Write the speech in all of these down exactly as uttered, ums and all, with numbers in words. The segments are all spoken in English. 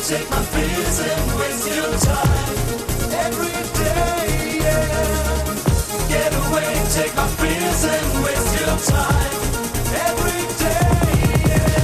take my fears and waste your time. Every day, yeah. Get away, take my fears and waste your time. Every day, yeah,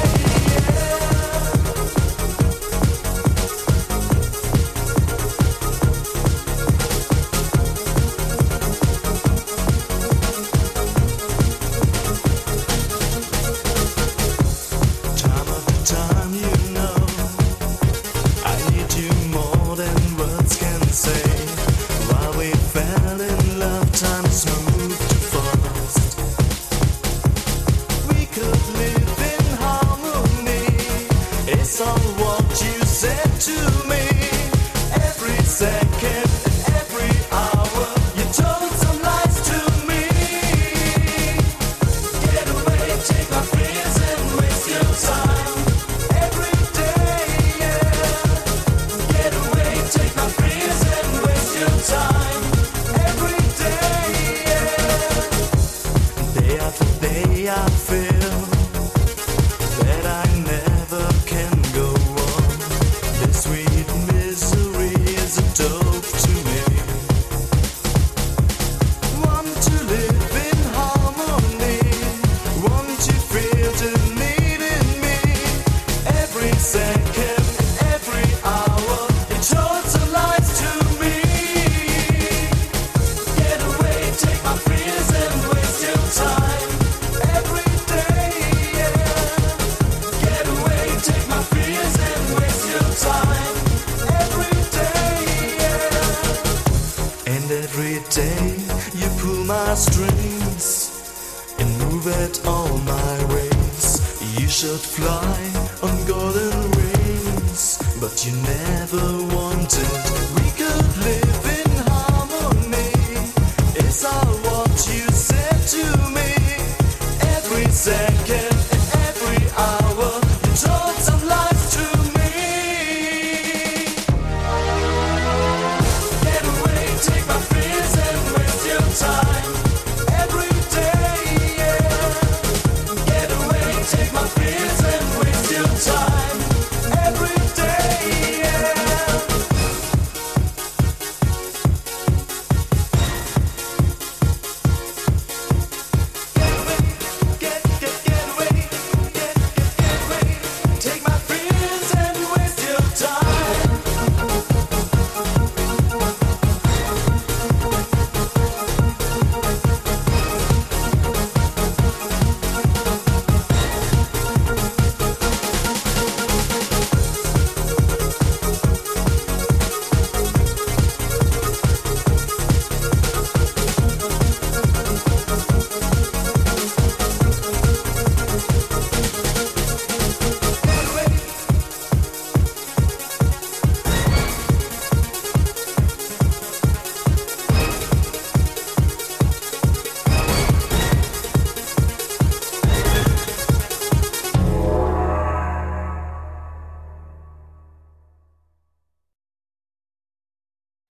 Time after time, you know, I need you more than words can say. While we fell in love, time's moved too fast. We could live in harmony. It's all what you said to me. Every second and every hour, you told some lies to me. get away, take my fears and waste your time. Every day, yeah. Get away, take my fears and waste your time. Every day, yeah. Day after day, I feel that I never can go on. This sweet misery is a dope to me. Want to live in harmony. Want to feel the need in me. Every second, every hour, you told some lies to me. Get away, take my fears and waste your time. Every day, yeah. Get away, take my fears and waste your time. Every day, yeah. And every day you pull my strings and move at all my ways. You should fly on golden wings, but you never wanted.